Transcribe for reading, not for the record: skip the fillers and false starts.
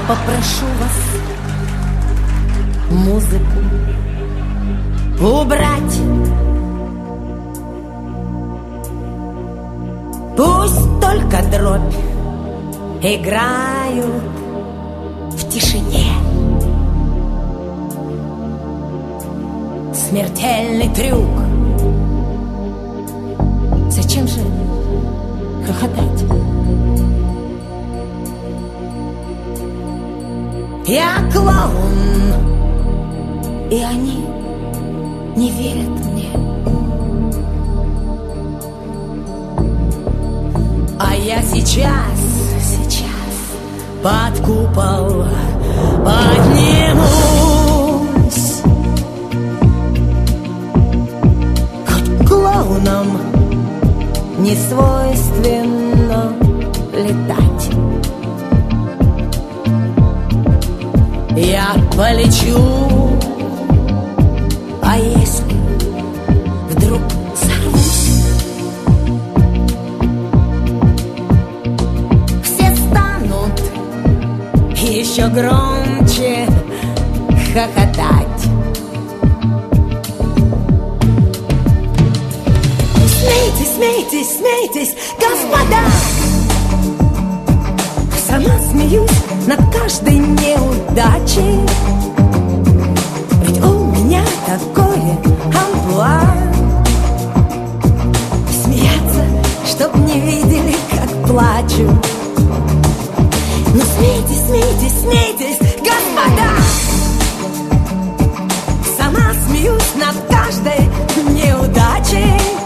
попрошу вас музыку убрать. Пусть только дробь играют в тишине. Смертельный трюк. Зачем же хохотать? Я клоун, и они не верят мне. А я сейчас под купол поднимусь. Хоть клоунам не свойственно летать, я полечу. А если вдруг сорвусь, все станут еще громче хохотать. Смейтесь, смейтесь, смейтесь, господа! Сама смеюсь над каждой неудачей, ведь у меня такое амплуа. Смеяться, чтоб не видели, как плачу. Ну смейтесь, смейтесь, смейтесь, господа! Сама смеюсь над каждой неудачей,